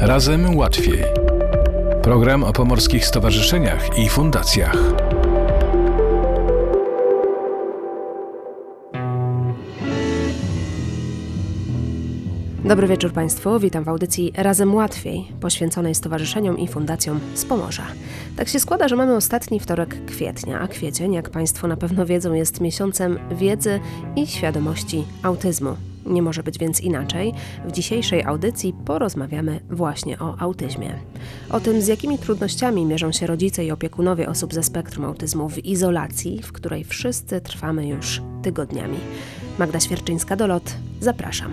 Razem łatwiej. Program o pomorskich stowarzyszeniach i fundacjach. Dobry wieczór Państwu, witam w audycji Razem Łatwiej, poświęconej stowarzyszeniom i fundacjom z Pomorza. Tak się składa, że mamy ostatni wtorek kwietnia, a kwiecień, jak Państwo na pewno wiedzą, jest miesiącem wiedzy i świadomości autyzmu. Nie może być więc inaczej. W dzisiejszej audycji porozmawiamy właśnie o autyzmie. O tym, z jakimi trudnościami mierzą się rodzice i opiekunowie osób ze spektrum autyzmu w izolacji, w której wszyscy trwamy już tygodniami. Magda Świerczyńska-Dolot, zapraszam.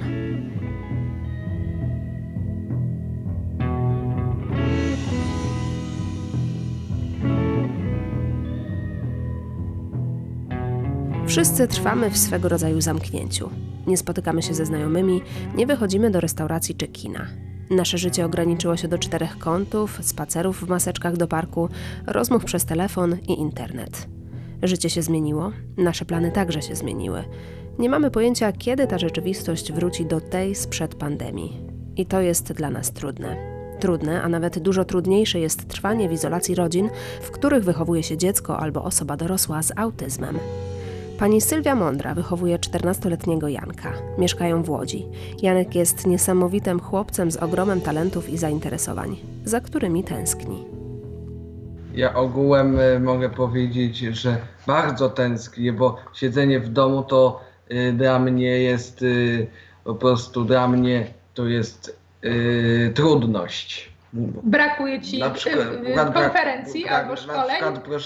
Wszyscy trwamy w swego rodzaju zamknięciu. Nie spotykamy się ze znajomymi, nie wychodzimy do restauracji czy kina. Nasze życie ograniczyło się do 4 kątów, spacerów w maseczkach do parku, rozmów przez telefon i internet. Życie się zmieniło, nasze plany także się zmieniły. Nie mamy pojęcia, kiedy ta rzeczywistość wróci do tej sprzed pandemii. I to jest dla nas trudne. Trudne, a nawet dużo trudniejsze jest trwanie w izolacji rodzin, w których wychowuje się dziecko albo osoba dorosła z autyzmem. Pani Sylwia Mądra wychowuje 14-letniego Janka. Mieszkają w Łodzi. Janek jest niesamowitym chłopcem z ogromem talentów i zainteresowań, za którymi tęskni. Ja ogółem mogę powiedzieć, że bardzo tęsknię, bo siedzenie w domu to dla mnie jest po prostu trudność. Brakuje Ci konferencji albo szkoleń? Na przykład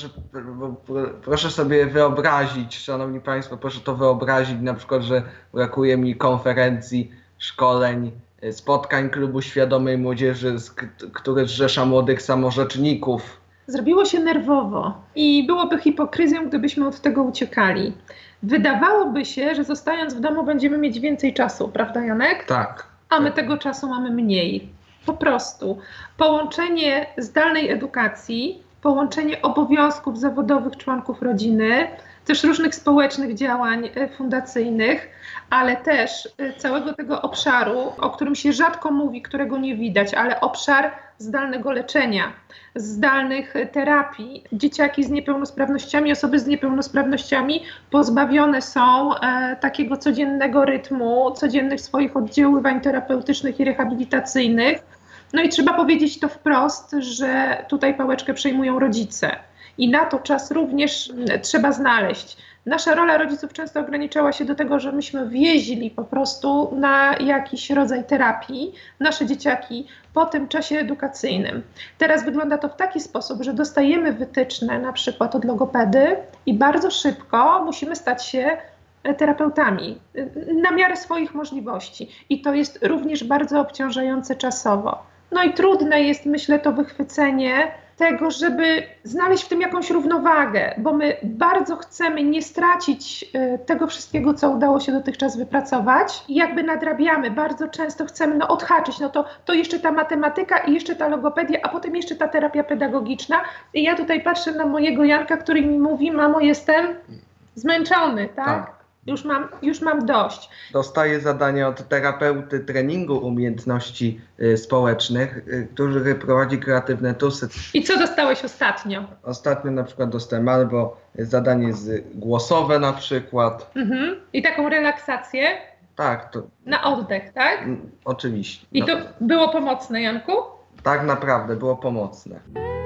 proszę sobie wyobrazić, szanowni państwo, proszę to wyobrazić na przykład, że brakuje mi konferencji, szkoleń, spotkań Klubu Świadomej Młodzieży, który zrzesza młodych samorzeczników. Zrobiło się nerwowo i byłoby hipokryzją, gdybyśmy od tego uciekali. Wydawałoby się, że zostając w domu będziemy mieć więcej czasu, prawda Janek? Tak. A my tego czasu mamy mniej. Po prostu połączenie zdalnej edukacji, połączenie obowiązków zawodowych członków rodziny, też różnych społecznych działań fundacyjnych, ale też całego tego obszaru, o którym się rzadko mówi, którego nie widać, ale obszar zdalnego leczenia, zdalnych terapii. Dzieciaki z niepełnosprawnościami, osoby z niepełnosprawnościami pozbawione są takiego codziennego rytmu, codziennych swoich oddziaływań terapeutycznych i rehabilitacyjnych. No i trzeba powiedzieć to wprost, że tutaj pałeczkę przejmują rodzice. I na to czas również trzeba znaleźć. Nasza rola rodziców często ograniczała się do tego, że myśmy wieźli po prostu na jakiś rodzaj terapii nasze dzieciaki po tym czasie edukacyjnym. Teraz wygląda to w taki sposób, że dostajemy wytyczne na przykład od logopedy i bardzo szybko musimy stać się terapeutami na miarę swoich możliwości. I to jest również bardzo obciążające czasowo. No i trudne jest, myślę, to wychwycenie tego, żeby znaleźć w tym jakąś równowagę, bo my bardzo chcemy nie stracić tego wszystkiego, co udało się dotychczas wypracować i jakby nadrabiamy, bardzo często chcemy odhaczyć, to jeszcze ta matematyka i jeszcze ta logopedia, a potem jeszcze ta terapia pedagogiczna. I ja tutaj patrzę na mojego Janka, który mi mówi: mamo, jestem zmęczony, tak? Już mam dość. Dostaję zadania od terapeuty treningu umiejętności społecznych, który prowadzi kreatywne TUSy. I co dostałeś ostatnio? Ostatnio na przykład dostałem albo zadanie głosowe na przykład. I taką relaksację? Tak. Na oddech, tak? Oczywiście. I to było pomocne, Janku? Tak naprawdę, było pomocne.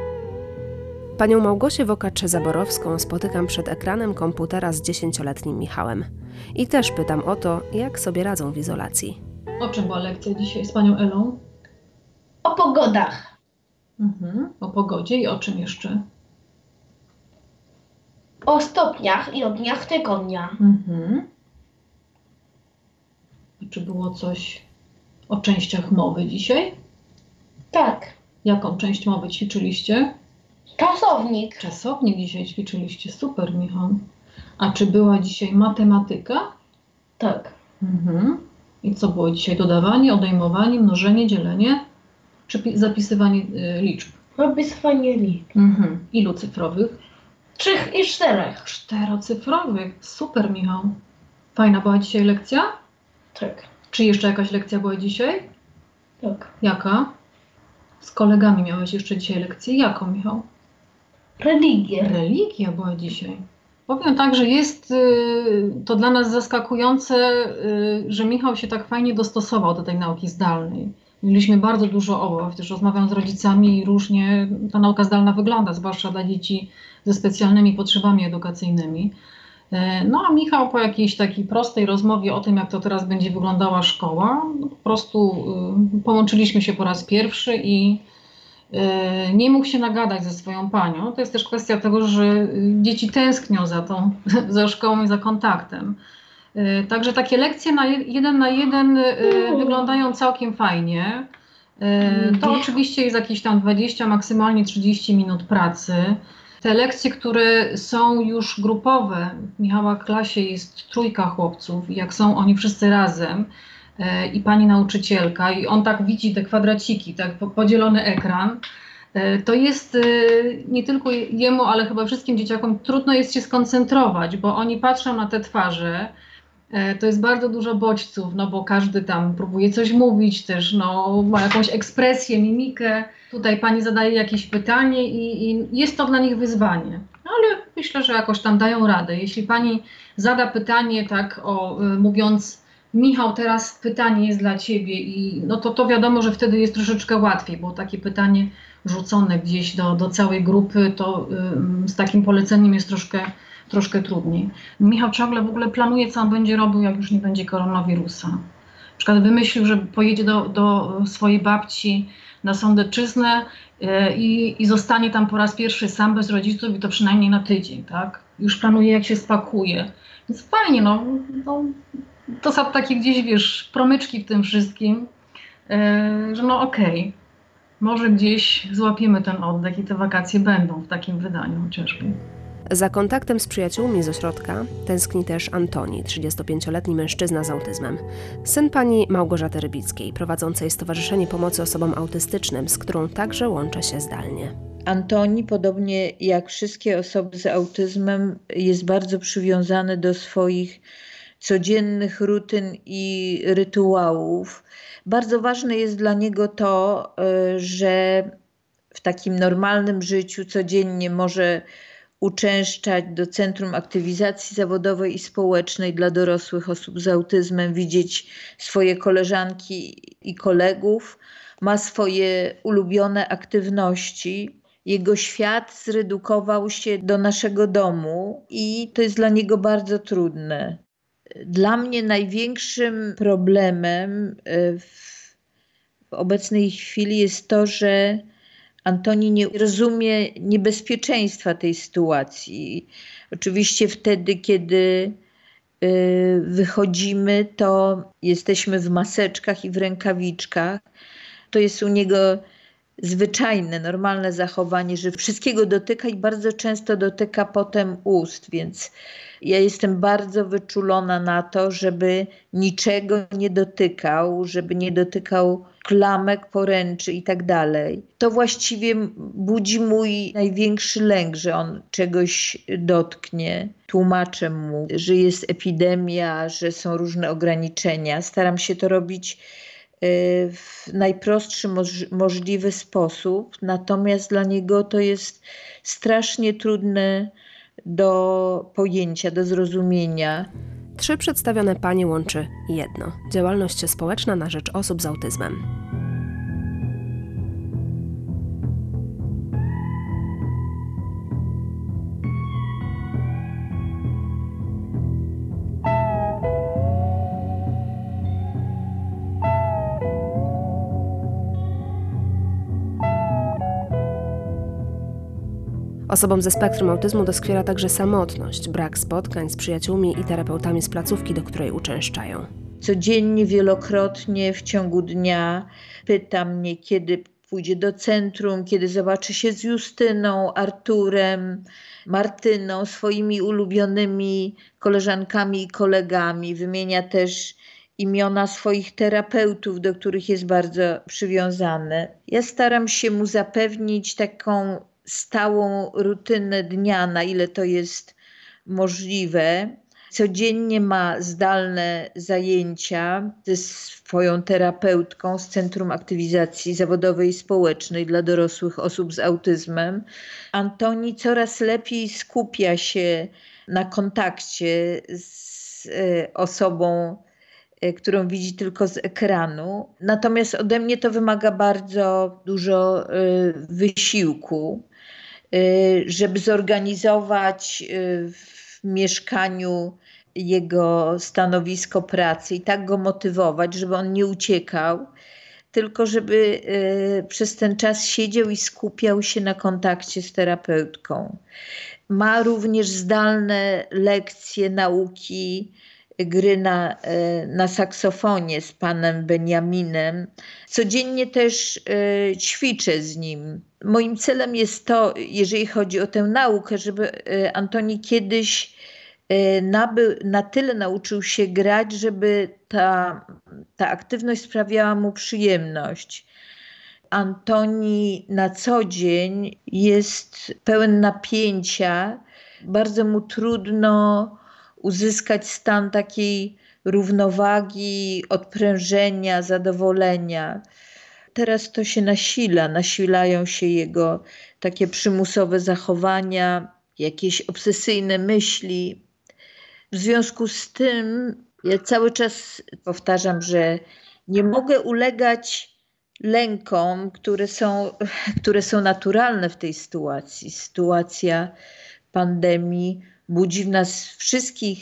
Panią Małgosię Wokacz-Zaborowską spotykam przed ekranem komputera z 10-letnim Michałem. I też pytam o to, jak sobie radzą w izolacji. O czym była lekcja dzisiaj z panią Elą? O pogodach. O pogodzie i o czym jeszcze? O stopniach i o dniach tygodnia. Czy było coś o częściach mowy dzisiaj? Tak. Jaką część mowy ćwiczyliście? Czasownik. Czasownik dzisiaj ćwiczyliście. Super, Michał. A czy była dzisiaj matematyka? Tak. I co było dzisiaj? Dodawanie, odejmowanie, mnożenie, dzielenie? Czy zapisywanie liczb? Zapisywanie liczb. Ilu cyfrowych? 3 i 4. 4-cyfrowych. Super, Michał. Fajna była dzisiaj lekcja? Tak. Czy jeszcze jakaś lekcja była dzisiaj? Tak. Jaka? Z kolegami miałeś jeszcze dzisiaj lekcję. Jaką, Michał? Religię. Religia była dzisiaj. Powiem tak, że jest to dla nas zaskakujące, że Michał się tak fajnie dostosował do tej nauki zdalnej. Mieliśmy bardzo dużo obaw, też rozmawiam z rodzicami i różnie ta nauka zdalna wygląda, zwłaszcza dla dzieci ze specjalnymi potrzebami edukacyjnymi. No a Michał po jakiejś takiej prostej rozmowie o tym, jak to teraz będzie wyglądała szkoła, no po prostu połączyliśmy się po raz pierwszy i nie mógł się nagadać ze swoją panią. To jest też kwestia tego, że dzieci tęsknią za szkołą i za kontaktem. Także takie lekcje jeden na jeden wyglądają całkiem fajnie. To oczywiście jest jakieś tam 20, maksymalnie 30 minut pracy. Te lekcje, które są już grupowe, w Michała klasie jest 3 chłopców i jak są oni wszyscy razem i pani nauczycielka i on tak widzi te kwadraciki, tak podzielony ekran, to jest nie tylko jemu, ale chyba wszystkim dzieciakom trudno jest się skoncentrować, bo oni patrzą na te twarze. To jest bardzo dużo bodźców, no bo każdy tam próbuje coś mówić też, no ma jakąś ekspresję, mimikę. Tutaj pani zadaje jakieś pytanie i jest to dla nich wyzwanie. No, ale myślę, że jakoś tam dają radę. Jeśli pani zada pytanie tak mówiąc, Michał, teraz pytanie jest dla ciebie i no to wiadomo, że wtedy jest troszeczkę łatwiej, bo takie pytanie rzucone gdzieś do całej grupy, to z takim poleceniem jest troszkę trudniej. Michał ciągle w ogóle planuje, co on będzie robił, jak już nie będzie koronawirusa. Na przykład wymyślił, że pojedzie do swojej babci na Sądeczyznę i zostanie tam po raz pierwszy sam bez rodziców i to przynajmniej na tydzień, tak? Już planuje, jak się spakuje. Więc fajnie, no to są takie gdzieś, wiesz, promyczki w tym wszystkim, że no okej, może gdzieś złapiemy ten oddech i te wakacje będą w takim wydaniu chociażby. Za kontaktem z przyjaciółmi z ośrodka tęskni też Antoni, 35-letni mężczyzna z autyzmem. Syn pani Małgorzaty Rybickiej, prowadzącej Stowarzyszenie Pomocy Osobom Autystycznym, z którą także łączę się zdalnie. Antoni, podobnie jak wszystkie osoby z autyzmem, jest bardzo przywiązany do swoich codziennych rutyn i rytuałów. Bardzo ważne jest dla niego to, że w takim normalnym życiu codziennie może uczęszczać do Centrum Aktywizacji Zawodowej i Społecznej dla dorosłych osób z autyzmem, widzieć swoje koleżanki i kolegów, ma swoje ulubione aktywności. Jego świat zredukował się do naszego domu i to jest dla niego bardzo trudne. Dla mnie największym problemem w obecnej chwili jest to, że Antoni nie rozumie niebezpieczeństwa tej sytuacji. Oczywiście wtedy, kiedy wychodzimy, to jesteśmy w maseczkach i w rękawiczkach. To jest u niego zwyczajne, normalne zachowanie, że wszystkiego dotyka i bardzo często dotyka potem ust, więc ja jestem bardzo wyczulona na to, żeby niczego nie dotykał, żeby nie dotykał klamek, poręczy i tak dalej. To właściwie budzi mój największy lęk, że on czegoś dotknie. Tłumaczę mu, że jest epidemia, że są różne ograniczenia. Staram się to robić w najprostszy możliwy sposób, natomiast dla niego to jest strasznie trudne do pojęcia, do zrozumienia. 3 przedstawione panie łączy jedno: działalność społeczna na rzecz osób z autyzmem. Osobom ze spektrum autyzmu doskwiera także samotność, brak spotkań z przyjaciółmi i terapeutami z placówki, do której uczęszczają. Codziennie, wielokrotnie w ciągu dnia pyta mnie, kiedy pójdzie do centrum, kiedy zobaczy się z Justyną, Arturem, Martyną, swoimi ulubionymi koleżankami i kolegami. Wymienia też imiona swoich terapeutów, do których jest bardzo przywiązany. Ja staram się mu zapewnić taką stałą rutynę dnia, na ile to jest możliwe. Codziennie ma zdalne zajęcia ze swoją terapeutką z Centrum Aktywizacji Zawodowej i Społecznej dla dorosłych osób z autyzmem. Antoni coraz lepiej skupia się na kontakcie z osobą, którą widzi tylko z ekranu. Natomiast ode mnie to wymaga bardzo dużo wysiłku, żeby zorganizować w mieszkaniu jego stanowisko pracy i tak go motywować, żeby on nie uciekał, tylko żeby przez ten czas siedział i skupiał się na kontakcie z terapeutką. Ma również zdalne lekcje nauki gry na saksofonie z panem Beniaminem. Codziennie też ćwiczę z nim. Moim celem jest to, jeżeli chodzi o tę naukę, żeby Antoni kiedyś na tyle nauczył się grać, żeby ta aktywność sprawiała mu przyjemność. Antoni na co dzień jest pełen napięcia. Bardzo mu trudno uzyskać stan takiej równowagi, odprężenia, zadowolenia. Teraz to się nasilają się jego takie przymusowe zachowania, jakieś obsesyjne myśli. W związku z tym ja cały czas powtarzam, że nie mogę ulegać lękom, które są naturalne w tej sytuacji. Sytuacja pandemii budzi w nas wszystkich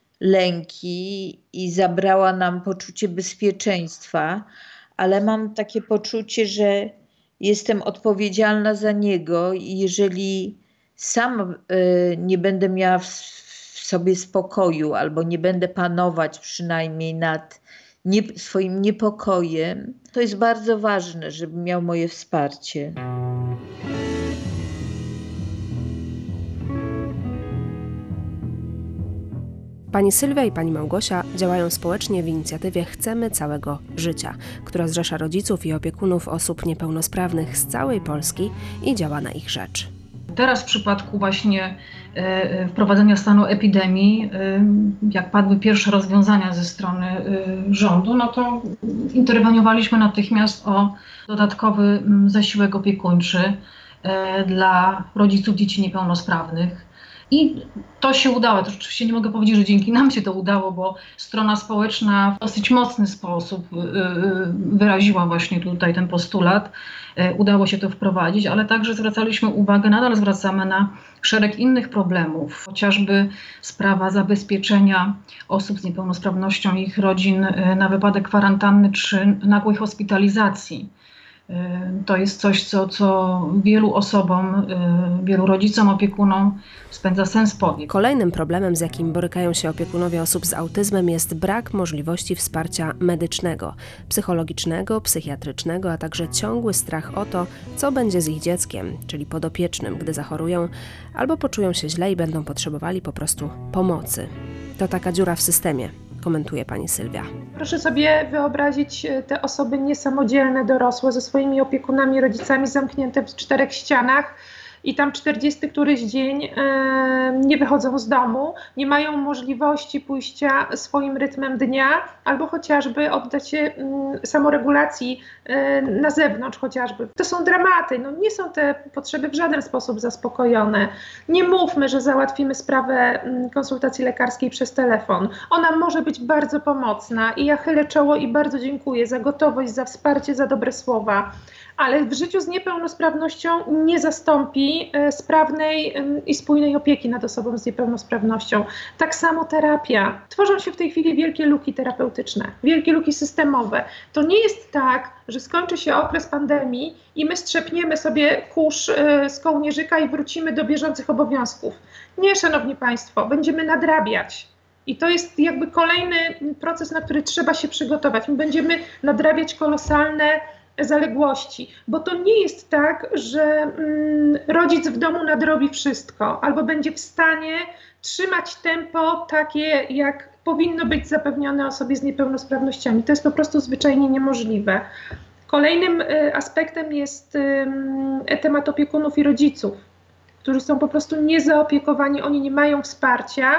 lęki i zabrała nam poczucie bezpieczeństwa, ale mam takie poczucie, że jestem odpowiedzialna za niego i jeżeli sam nie będę miała w sobie spokoju albo nie będę panować przynajmniej nad swoim niepokojem, to jest bardzo ważne, żeby miał moje wsparcie. Pani Sylwia i pani Małgosia działają społecznie w inicjatywie Chcemy Całego Życia, która zrzesza rodziców i opiekunów osób niepełnosprawnych z całej Polski i działa na ich rzecz. Teraz w przypadku właśnie wprowadzenia stanu epidemii, jak padły pierwsze rozwiązania ze strony rządu, no to interweniowaliśmy natychmiast o dodatkowy zasiłek opiekuńczy dla rodziców dzieci niepełnosprawnych. I to się udało. To oczywiście nie mogę powiedzieć, że dzięki nam się to udało, bo strona społeczna w dosyć mocny sposób wyraziła właśnie tutaj ten postulat. Udało się to wprowadzić, ale także zwracaliśmy uwagę, nadal zwracamy na szereg innych problemów, chociażby sprawa zabezpieczenia osób z niepełnosprawnością i ich rodzin na wypadek kwarantanny czy nagłej hospitalizacji. To jest coś, co wielu osobom, wielu rodzicom, opiekunom spędza sens powiek. Kolejnym problemem, z jakim borykają się opiekunowie osób z autyzmem, jest brak możliwości wsparcia medycznego, psychologicznego, psychiatrycznego, a także ciągły strach o to, co będzie z ich dzieckiem, czyli podopiecznym, gdy zachorują albo poczują się źle i będą potrzebowali po prostu pomocy. To taka dziura w systemie, komentuje pani Sylwia. Proszę sobie wyobrazić te osoby niesamodzielne, dorosłe, ze swoimi opiekunami, rodzicami zamknięte w 4 ścianach i tam 40 któryś dzień nie wychodzą z domu, nie mają możliwości pójścia swoim rytmem dnia albo chociażby oddać się samoregulacji na zewnątrz chociażby. To są dramaty, no nie są te potrzeby w żaden sposób zaspokojone. Nie mówmy, że załatwimy sprawę konsultacji lekarskiej przez telefon. Ona może być bardzo pomocna i ja chylę czoło i bardzo dziękuję za gotowość, za wsparcie, za dobre słowa. Ale w życiu z niepełnosprawnością nie zastąpi sprawnej i spójnej opieki nad osobą z niepełnosprawnością. Tak samo terapia. Tworzą się w tej chwili wielkie luki terapeutyczne, wielkie luki systemowe. To nie jest tak, że skończy się okres pandemii i my strzepniemy sobie kurz z kołnierzyka i wrócimy do bieżących obowiązków. Nie, szanowni państwo, będziemy nadrabiać. I to jest jakby kolejny proces, na który trzeba się przygotować. My będziemy nadrabiać kolosalne zaległości, bo to nie jest tak, że rodzic w domu nadrobi wszystko albo będzie w stanie trzymać tempo takie, jak powinno być zapewnione osobie z niepełnosprawnościami. To jest po prostu zwyczajnie niemożliwe. Kolejnym aspektem jest temat opiekunów i rodziców, którzy są po prostu niezaopiekowani, oni nie mają wsparcia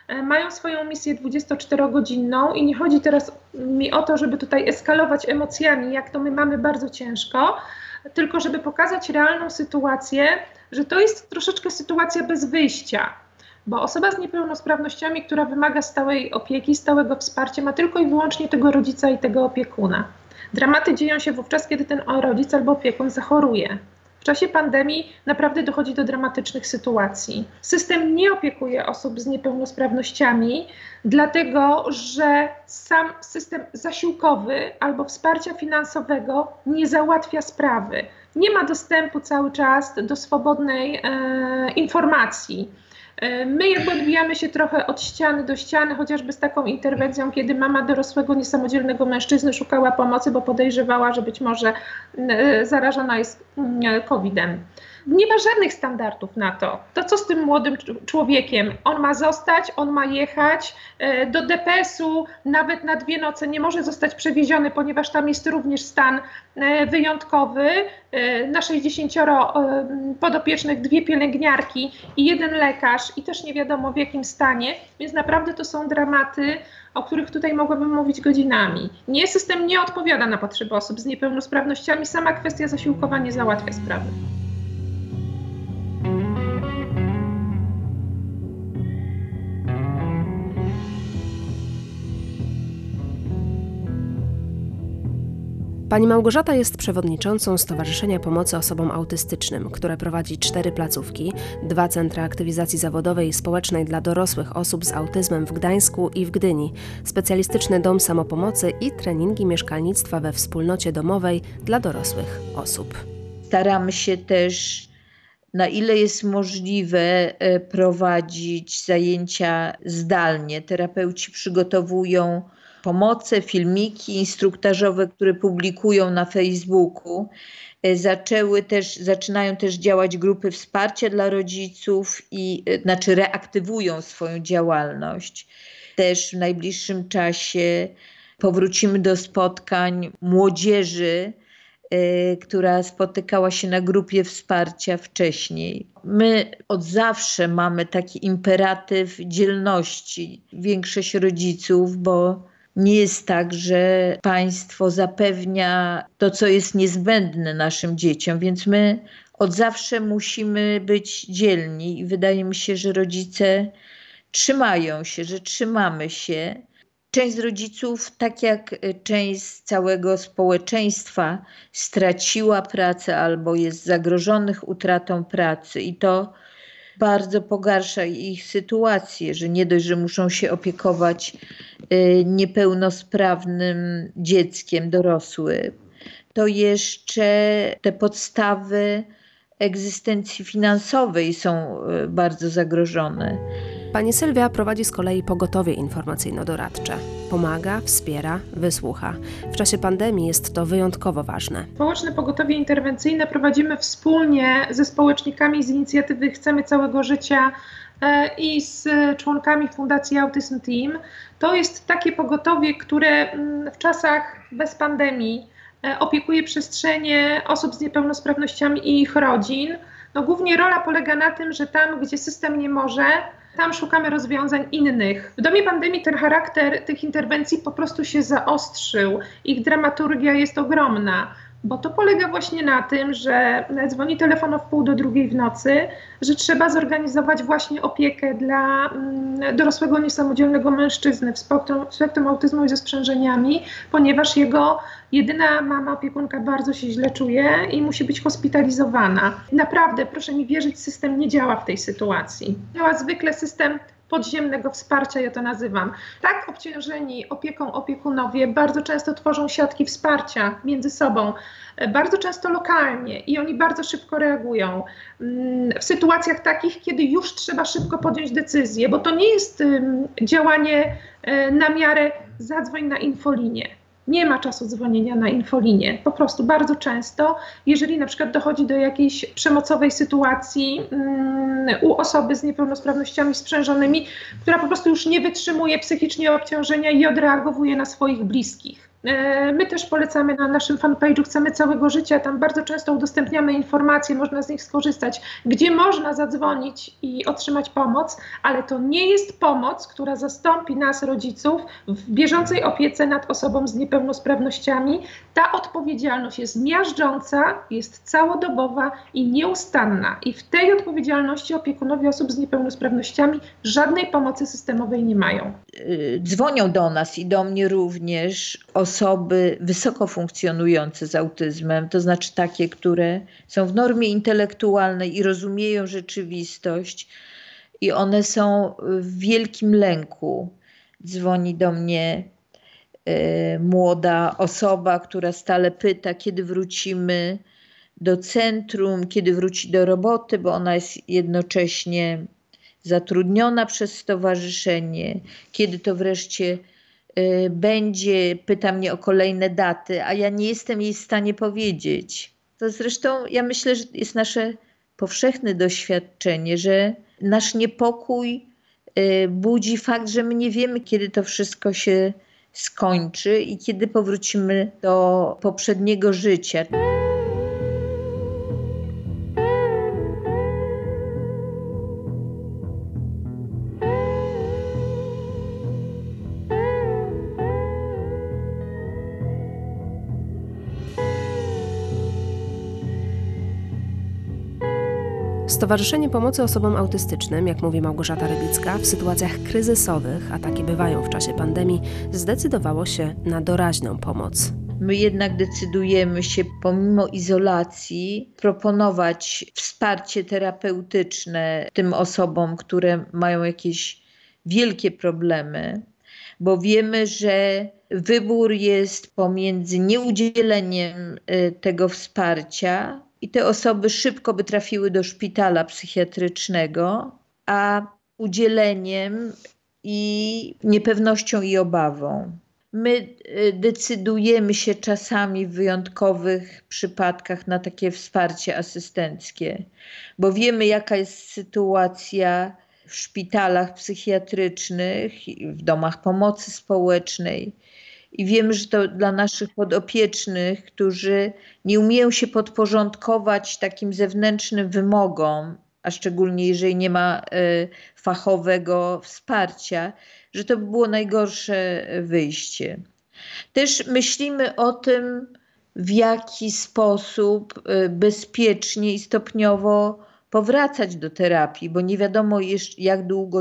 mają swoją misję 24-godzinną i nie chodzi teraz mi o to, żeby tutaj eskalować emocjami, jak to my mamy bardzo ciężko, tylko żeby pokazać realną sytuację, że to jest troszeczkę sytuacja bez wyjścia. Bo osoba z niepełnosprawnościami, która wymaga stałej opieki, stałego wsparcia, ma tylko i wyłącznie tego rodzica i tego opiekuna. Dramaty dzieją się wówczas, kiedy ten rodzic albo opiekun zachoruje. W czasie pandemii naprawdę dochodzi do dramatycznych sytuacji. System nie opiekuje osób z niepełnosprawnościami, dlatego że sam system zasiłkowy albo wsparcia finansowego nie załatwia sprawy. Nie ma dostępu cały czas do swobodnej informacji. My jakby odbijamy się trochę od ściany do ściany, chociażby z taką interwencją, kiedy mama dorosłego, niesamodzielnego mężczyzny szukała pomocy, bo podejrzewała, że być może zarażona jest COVID-em. Nie ma żadnych standardów na to. To co z tym młodym człowiekiem? On ma zostać, on ma jechać do DPS-u, nawet na 2 noce nie może zostać przewieziony, ponieważ tam jest również stan wyjątkowy. Na 60 podopiecznych 2 pielęgniarki i 1 lekarz i też nie wiadomo w jakim stanie, więc naprawdę to są dramaty, o których tutaj mogłabym mówić godzinami. System nie odpowiada na potrzeby osób z niepełnosprawnościami, sama kwestia zasiłkowa nie załatwia sprawy. Pani Małgorzata jest przewodniczącą Stowarzyszenia Pomocy Osobom Autystycznym, które prowadzi 4 placówki, 2 centra aktywizacji zawodowej i społecznej dla dorosłych osób z autyzmem w Gdańsku i w Gdyni, specjalistyczny dom samopomocy i treningi mieszkalnictwa we wspólnocie domowej dla dorosłych osób. Staramy się też, na ile jest możliwe, prowadzić zajęcia zdalnie. Terapeuci przygotowują pomoce, filmiki instruktażowe, które publikują na Facebooku. Zaczynają też działać grupy wsparcia dla rodziców reaktywują swoją działalność. Też w najbliższym czasie powrócimy do spotkań młodzieży, która spotykała się na grupie wsparcia wcześniej. My od zawsze mamy taki imperatyw dzielności. Większość rodziców, bo nie jest tak, że państwo zapewnia to, co jest niezbędne naszym dzieciom, więc my od zawsze musimy być dzielni i wydaje mi się, że rodzice trzymają się, że trzymamy się. Część z rodziców, tak jak część z całego społeczeństwa, straciła pracę albo jest zagrożonych utratą pracy i to bardzo pogarsza ich sytuację, że nie dość, że muszą się opiekować niepełnosprawnym dzieckiem dorosłym, to jeszcze te podstawy egzystencji finansowej są bardzo zagrożone. Pani Sylwia prowadzi z kolei pogotowie informacyjno-doradcze. Pomaga, wspiera, wysłucha. W czasie pandemii jest to wyjątkowo ważne. Społeczne pogotowie interwencyjne prowadzimy wspólnie ze społecznikami z inicjatywy Chcemy Całego Życia i z członkami Fundacji Autism Team. To jest takie pogotowie, które w czasach bez pandemii opiekuje przestrzenie osób z niepełnosprawnościami i ich rodzin. Głównie rola polega na tym, że tam, gdzie system nie może, tam szukamy rozwiązań innych. W dobie pandemii ten charakter tych interwencji po prostu się zaostrzył. Ich dramaturgia jest ogromna, bo to polega właśnie na tym, że dzwoni telefon o 1:30 w nocy, że trzeba zorganizować właśnie opiekę dla dorosłego, niesamodzielnego mężczyzny w spektrum autyzmu i ze sprzężeniami, ponieważ jego jedyna mama, opiekunka bardzo się źle czuje i musi być hospitalizowana. Naprawdę, proszę mi wierzyć, system nie działa w tej sytuacji. Działa zwykle system podziemnego wsparcia, ja to nazywam. Tak obciążeni opieką opiekunowie bardzo często tworzą siatki wsparcia między sobą, bardzo często lokalnie i oni bardzo szybko reagują w sytuacjach takich, kiedy już trzeba szybko podjąć decyzję, bo to nie jest działanie na miarę zadzwoń na infolinię. Nie ma czasu dzwonienia na infolinię. Po prostu bardzo często, jeżeli na przykład dochodzi do jakiejś przemocowej sytuacji u osoby z niepełnosprawnościami sprzężonymi, która po prostu już nie wytrzymuje psychicznie obciążenia i odreagowuje na swoich bliskich. My też polecamy na naszym fanpage'u Chcemy Całego Życia, tam bardzo często udostępniamy informacje, można z nich skorzystać, gdzie można zadzwonić i otrzymać pomoc, ale to nie jest pomoc, która zastąpi nas, rodziców, w bieżącej opiece nad osobą z niepełnosprawnościami. Ta odpowiedzialność jest miażdżąca, jest całodobowa i nieustanna i w tej odpowiedzialności opiekunowie osób z niepełnosprawnościami żadnej pomocy systemowej nie mają. Dzwonią do nas i do mnie również osoby wysoko funkcjonujące z autyzmem, to znaczy takie, które są w normie intelektualnej i rozumieją rzeczywistość i one są w wielkim lęku. Dzwoni do mnie młoda osoba, która stale pyta, kiedy wrócimy do centrum, kiedy wróci do roboty, bo ona jest jednocześnie zatrudniona przez stowarzyszenie, kiedy to wreszcie będzie, pyta mnie o kolejne daty, a ja nie jestem jej w stanie powiedzieć. To zresztą ja myślę, że jest nasze powszechne doświadczenie, że nasz niepokój budzi fakt, że my nie wiemy, kiedy to wszystko się skończy i kiedy powrócimy do poprzedniego życia. Stowarzyszenie Pomocy Osobom Autystycznym, jak mówi Małgorzata Rybicka, w sytuacjach kryzysowych, a takie bywają w czasie pandemii, zdecydowało się na doraźną pomoc. My jednak decydujemy się pomimo izolacji proponować wsparcie terapeutyczne tym osobom, które mają jakieś wielkie problemy, bo wiemy, że wybór jest pomiędzy nieudzieleniem tego wsparcia i te osoby szybko by trafiły do szpitala psychiatrycznego, a udzieleniem i niepewnością i obawą. My decydujemy się czasami w wyjątkowych przypadkach na takie wsparcie asystenckie, bo wiemy, jaka jest sytuacja w szpitalach psychiatrycznych, w domach pomocy społecznej. I wiemy, że to dla naszych podopiecznych, którzy nie umieją się podporządkować takim zewnętrznym wymogom, a szczególnie jeżeli nie ma fachowego wsparcia, że to by było najgorsze wyjście. Też myślimy o tym, w jaki sposób bezpiecznie i stopniowo powracać do terapii, bo nie wiadomo jak długo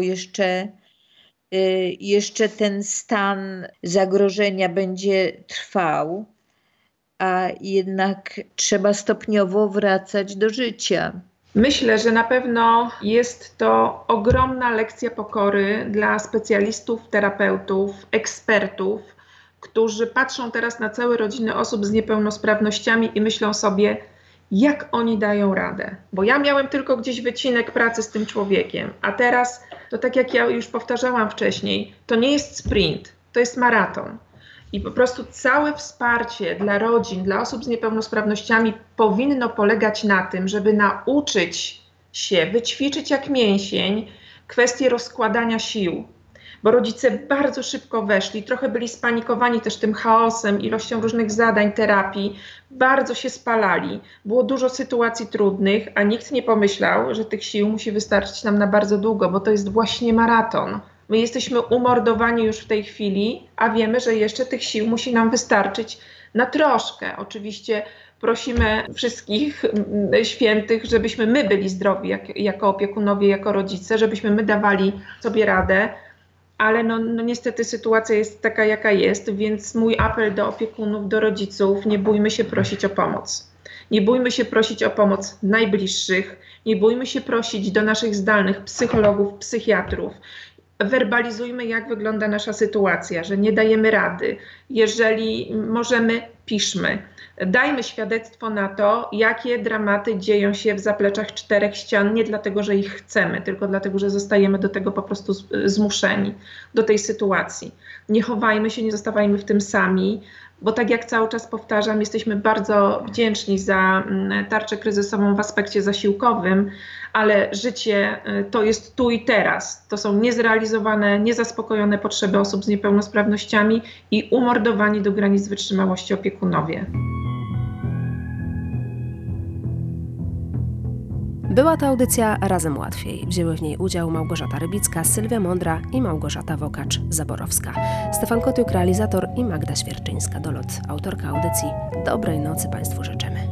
jeszcze ten stan zagrożenia będzie trwał, a jednak trzeba stopniowo wracać do życia. Myślę, że na pewno jest to ogromna lekcja pokory dla specjalistów, terapeutów, ekspertów, którzy patrzą teraz na całe rodziny osób z niepełnosprawnościami i myślą sobie, jak oni dają radę. Bo ja miałem tylko gdzieś wycinek pracy z tym człowiekiem, a teraz, to tak jak ja już powtarzałam wcześniej, to nie jest sprint, to jest maraton. I po prostu całe wsparcie dla rodzin, dla osób z niepełnosprawnościami powinno polegać na tym, żeby nauczyć się, wyćwiczyć jak mięsień kwestię rozkładania sił. Bo rodzice bardzo szybko weszli, trochę byli spanikowani też tym chaosem, ilością różnych zadań, terapii, bardzo się spalali. Było dużo sytuacji trudnych, a nikt nie pomyślał, że tych sił musi wystarczyć nam na bardzo długo, bo to jest właśnie maraton. My jesteśmy umordowani już w tej chwili, a wiemy, że jeszcze tych sił musi nam wystarczyć na troszkę. Oczywiście prosimy wszystkich świętych, żebyśmy my byli zdrowi jako opiekunowie, jako rodzice, żebyśmy my dawali sobie radę, ale no niestety sytuacja jest taka, jaka jest, więc mój apel do opiekunów, do rodziców, nie bójmy się prosić o pomoc. Nie bójmy się prosić o pomoc najbliższych, nie bójmy się prosić do naszych zdalnych psychologów, psychiatrów. Werbalizujmy, jak wygląda nasza sytuacja, że nie dajemy rady. Jeżeli możemy, piszmy. Dajmy świadectwo na to, jakie dramaty dzieją się w zapleczach czterech ścian, nie dlatego, że ich chcemy, tylko dlatego, że zostajemy do tego po prostu zmuszeni, do tej sytuacji. Nie chowajmy się, nie zostawajmy w tym sami. bo tak jak cały czas powtarzam, jesteśmy bardzo wdzięczni za tarczę kryzysową w aspekcie zasiłkowym, ale życie to jest tu i teraz. To są niezrealizowane, niezaspokojone potrzeby osób z niepełnosprawnościami i umordowani do granic wytrzymałości opiekunowie. Była to audycja Razem Łatwiej. Wzięły w niej udział Małgorzata Rybicka, Sylwia Mądra i Małgorzata Wokacz-Zaborowska. Stefan Kotiuk, realizator, i Magda Świerczyńska, Dolot, autorka audycji. Dobrej nocy Państwu życzymy.